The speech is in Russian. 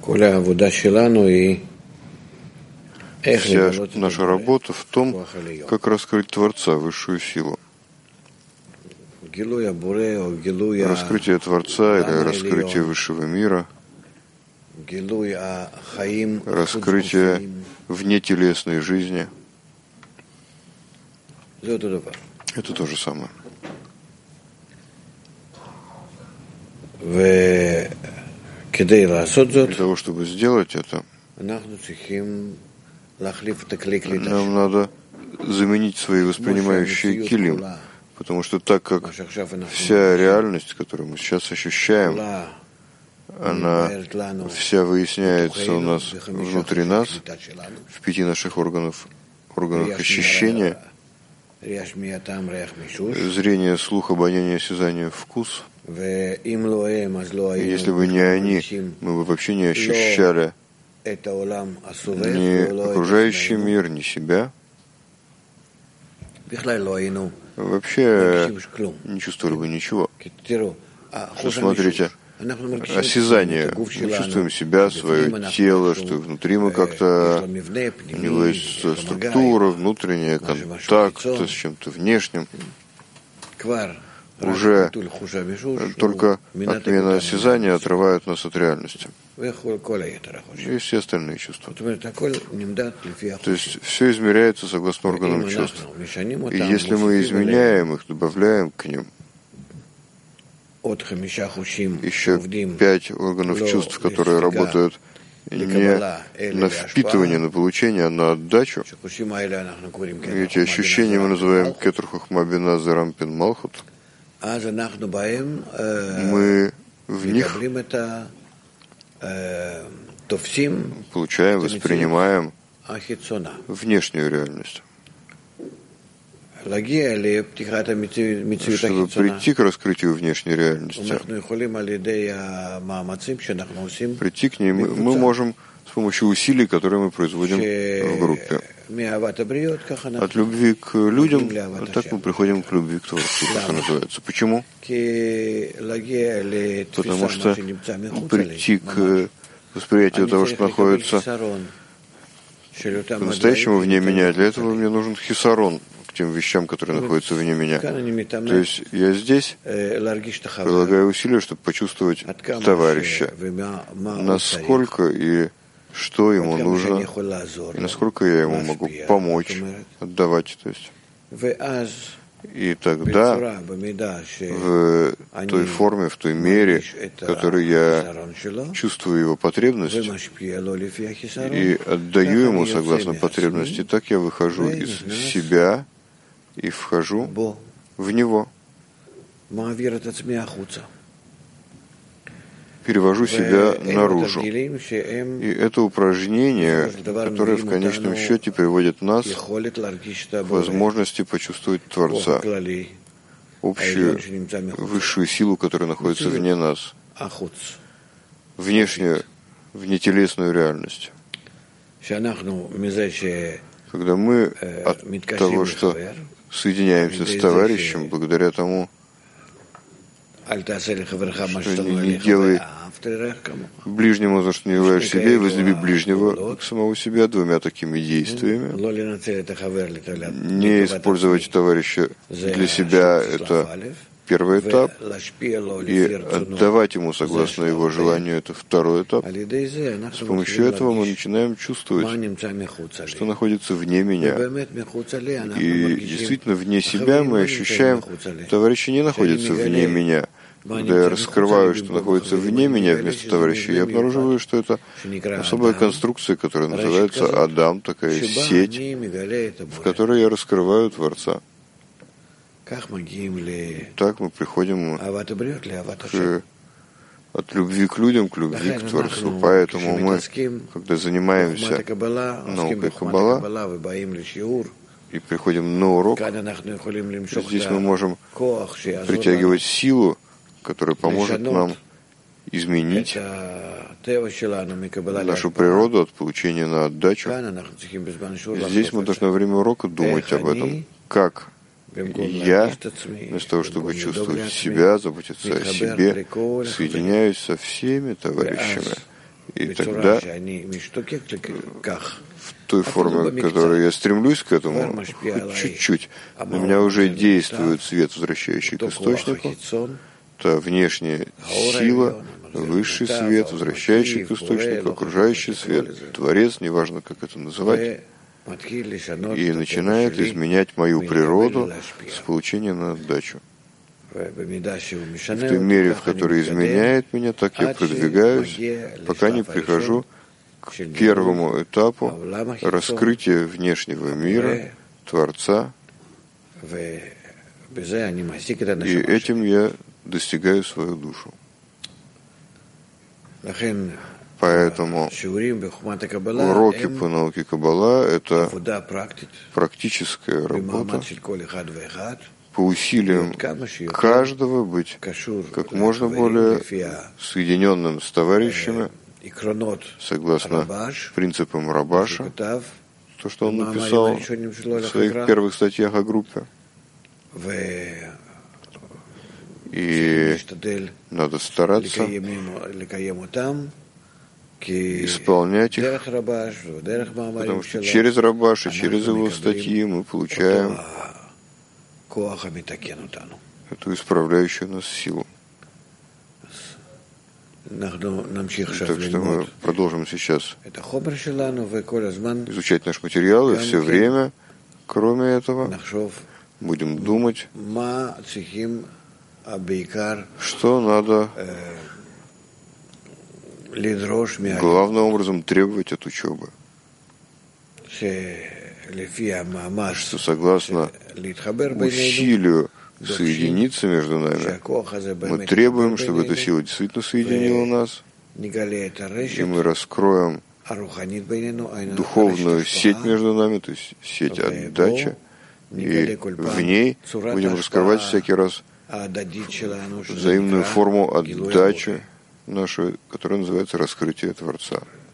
Вся наша работа в том, как раскрыть Творца, высшую силу. Раскрытие Творца или раскрытие высшего мира, раскрытие внетелесной жизни. Это то же самое. Для того, чтобы сделать это, нам надо заменить свои воспринимающие килим, потому что так как вся реальность, которую мы сейчас ощущаем, она вся выясняется у нас внутри нас, в 5 наших органах ощущения, зрение, слух, обоняние, осязание, вкус. И если бы не они, мы бы вообще не ощущали ни окружающий мир, ни себя. Вообще не чувствовали бы ничего. Что, смотрите, осязание. Мы чувствуем себя, свое тело, что внутри мы как-то... У него есть структура, внутренняя, контакт с чем-то внешним. Уже только отмена осязания отрывает нас от реальности. И все остальные чувства. То есть все измеряется согласно органам чувств. И если мы изменяем их, добавляем к ним еще 5 органов чувств, которые работают не на впитывание, на получение, а на отдачу. Эти ощущения мы называем кетер хохма бина зарампин малхут. Мы в них получаем, воспринимаем внешнюю реальность. Чтобы прийти к раскрытию внешней реальности, прийти к ней мы можем с помощью усилий, которые мы производим в группе. От любви к людям, так мы приходим к любви к Творцу, как это называется. Почему? Потому что прийти к восприятию того, что находится по-настоящему вне меня, для этого мне нужен хисарон к тем вещам, которые находятся вне меня. То есть я здесь прилагаю усилия, чтобы почувствовать товарища, насколько и что ему нужно, и насколько я ему могу помочь, отдавать. То есть. И тогда в той форме, в той мере, в которой я чувствую его потребность и отдаю ему согласно потребности, так я выхожу из себя и вхожу в него. Перевожу себя наружу. И это упражнение, которое в конечном счете приводит нас к возможности почувствовать Творца, общую высшую силу, которая находится вне нас, внешнюю, внетелесную реальность. Когда мы от того, что соединяемся с товарищем, благодаря тому, что не делай ближнему, за что не желаешь себе, и возлюби ближнего к самого себя 2 такими действиями. Не использовать товарища для себя — это первый этап, и отдавать ему согласно его желанию — это второй этап. С помощью этого мы начинаем чувствовать, что находится вне меня. И действительно, вне себя мы ощущаем, товарищи не находятся вне меня. Когда я раскрываю, что находится вне меня вместо товарища, я обнаруживаю, что это особая конструкция, которая называется Адам, такая сеть, в которой я раскрываю Творца. Так мы приходим от любви к людям к любви к Творцу. Поэтому мы, когда занимаемся наукой Каббала и приходим на урок, здесь мы можем притягивать силу, которая поможет нам изменить нашу природу от получения на отдачу. Здесь мы должны во время урока думать об этом, как я, вместо того, чтобы чувствовать себя, заботиться о себе, соединяюсь со всеми товарищами. И тогда, в той форме, в которой я стремлюсь к этому, хоть чуть-чуть, на меня уже действует свет, возвращающий к источнику, та внешняя сила, высший свет, возвращающий к источнику, окружающий свет, Творец, неважно, как это называть, и начинает изменять мою природу с получения на отдачу. В той мере, в которой изменяет меня, так я продвигаюсь, пока не прихожу к первому этапу раскрытия внешнего мира, Творца, и этим я достигаю свою душу. Поэтому уроки по науке Каббала – это практическая работа по усилиям каждого быть как можно более соединенным с товарищами, согласно принципам Рабаша, то, что он написал в своих первых статьях о группе. И надо стараться исполнять их, потому что через Рабаш и через его статьи мы получаем эту исправляющую нас силу. Так что мы продолжим сейчас изучать наш материал, и все время, кроме этого, будем думать, что надо главным образом требовать от учебы. Что согласно усилию соединиться между нами, мы требуем, чтобы эта сила действительно соединила нас, и мы раскроем духовную сеть между нами, то есть сеть отдачи, и в ней будем раскрывать всякий раз взаимную форму отдачи нашу, которая называется раскрытие Творца.